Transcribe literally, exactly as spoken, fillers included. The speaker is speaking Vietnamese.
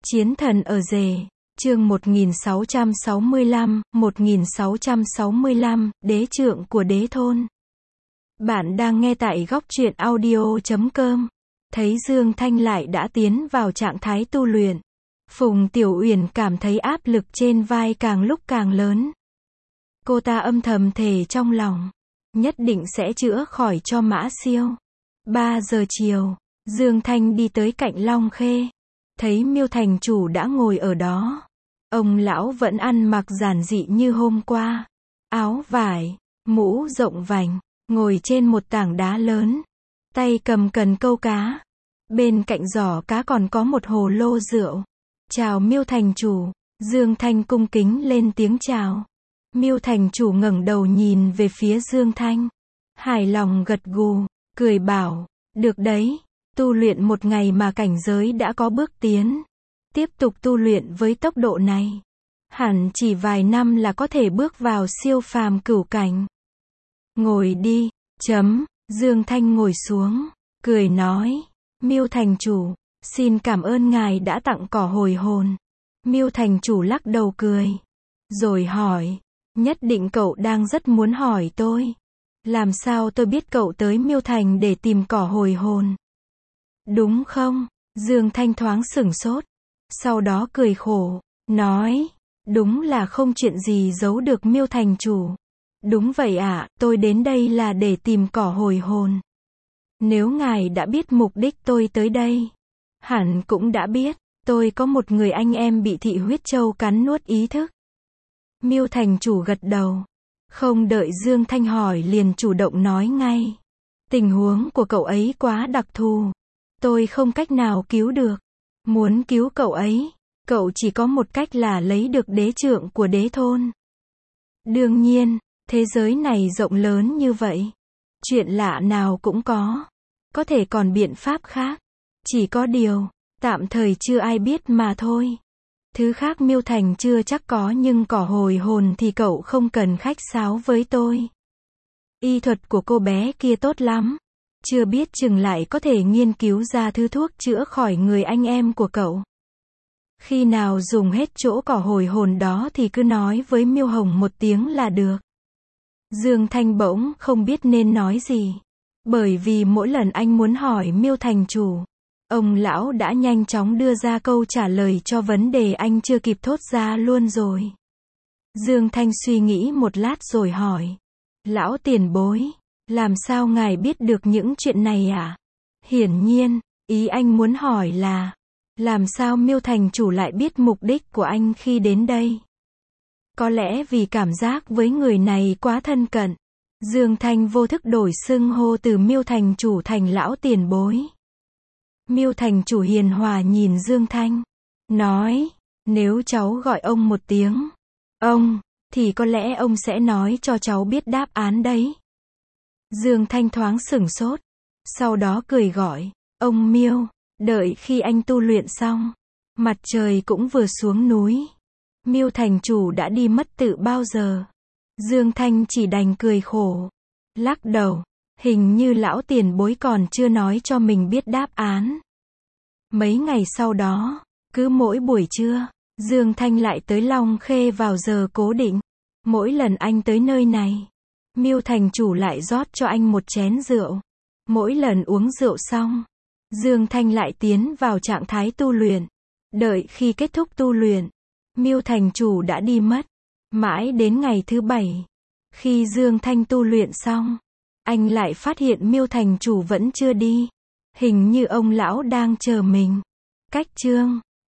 Chiến thần ở rể, chương một nghìn sáu trăm sáu mươi lăm, một nghìn sáu trăm sáu mươi lăm, đế trượng của đế thôn. Bạn đang nghe tại góc truyện audio chấm com. Thấy Dương Thanh lại đã tiến vào trạng thái tu luyện. Phùng Tiểu Uyển cảm thấy áp lực trên vai càng lúc càng lớn. Cô ta âm thầm thề trong lòng, nhất định sẽ chữa khỏi cho Mã Siêu. ba giờ chiều, Dương Thanh đi tới cạnh Long Khê. Thấy Miêu thành chủ đã ngồi ở đó. Ông lão vẫn ăn mặc giản dị như hôm qua. Áo vải, mũ rộng vành, ngồi trên một tảng đá lớn. Tay cầm cần câu cá. Bên cạnh giỏ cá còn có một hồ lô rượu. Chào Miêu thành chủ. Dương Thanh cung kính lên tiếng chào. Miêu thành chủ ngẩng đầu nhìn về phía Dương Thanh. Hài lòng gật gù, cười bảo, được đấy. Tu luyện một ngày mà cảnh giới đã có bước tiến. Tiếp tục tu luyện với tốc độ này, hẳn chỉ vài năm là có thể bước vào siêu phàm cửu cảnh. Ngồi đi, chấm, Dương Thanh ngồi xuống, cười nói, Miêu thành chủ, xin cảm ơn ngài đã tặng cỏ hồi hồn. Miêu thành chủ lắc đầu cười, rồi hỏi, nhất định cậu đang rất muốn hỏi tôi. Làm sao tôi biết cậu tới Miêu thành để tìm cỏ hồi hồn? Đúng không? Dương Thanh thoáng sửng sốt. Sau đó cười khổ, nói, đúng là không chuyện gì giấu được Miêu thành chủ. Đúng vậy ạ, à, tôi đến đây là để tìm cỏ hồi hồn. Nếu ngài đã biết mục đích tôi tới đây, hẳn cũng đã biết, tôi có một người anh em bị thị huyết châu cắn nuốt ý thức. Miêu thành chủ gật đầu. Không đợi Dương Thanh hỏi liền chủ động nói ngay. Tình huống của cậu ấy quá đặc thù. Tôi không cách nào cứu được. Muốn cứu cậu ấy, cậu chỉ có một cách là lấy được đế trượng của đế thôn. Đương nhiên, thế giới này rộng lớn như vậy. Chuyện lạ nào cũng có. Có thể còn biện pháp khác. Chỉ có điều, tạm thời chưa ai biết mà thôi. Thứ khác Miêu thành chưa chắc có nhưng cỏ hồi hồn thì cậu không cần khách sáo với tôi. Y thuật của cô bé kia tốt lắm. Chưa biết chừng lại có thể nghiên cứu ra thứ thuốc chữa khỏi người anh em của cậu. Khi nào dùng hết chỗ cỏ hồi hồn đó thì cứ nói với Miêu Hồng một tiếng là được. Dương Thanh bỗng không biết nên nói gì. Bởi vì mỗi lần anh muốn hỏi Miêu thành chủ, ông lão đã nhanh chóng đưa ra câu trả lời cho vấn đề anh chưa kịp thốt ra luôn rồi. Dương Thanh suy nghĩ một lát rồi hỏi. Lão tiền bối, làm sao ngài biết được những chuyện này ạ? À? Hiển nhiên, ý anh muốn hỏi là, làm sao Miêu thành chủ lại biết mục đích của anh khi đến đây? Có lẽ vì cảm giác với người này quá thân cận. Dương Thanh vô thức đổi xưng hô từ Miêu thành chủ thành lão tiền bối. Miêu thành chủ hiền hòa nhìn Dương Thanh, nói, nếu cháu gọi ông một tiếng, ông, thì có lẽ ông sẽ nói cho cháu biết đáp án đấy. Dương Thanh thoáng sửng sốt, sau đó cười gọi, ông Miêu, đợi khi anh tu luyện xong, mặt trời cũng vừa xuống núi. Miêu thành chủ đã đi mất từ bao giờ? Dương Thanh chỉ đành cười khổ, lắc đầu, hình như lão tiền bối còn chưa nói cho mình biết đáp án. Mấy ngày sau đó, cứ mỗi buổi trưa, Dương Thanh lại tới Long Khê vào giờ cố định. Mỗi lần anh tới nơi này, Miêu thành chủ lại rót cho anh một chén rượu. Mỗi lần uống rượu xong, Dương Thanh lại tiến vào trạng thái tu luyện. Đợi khi kết thúc tu luyện, Miêu thành chủ đã đi mất. Mãi đến ngày thứ bảy, khi Dương Thanh tu luyện xong, anh lại phát hiện Miêu thành chủ vẫn chưa đi. Hình như ông lão đang chờ mình. Cách chương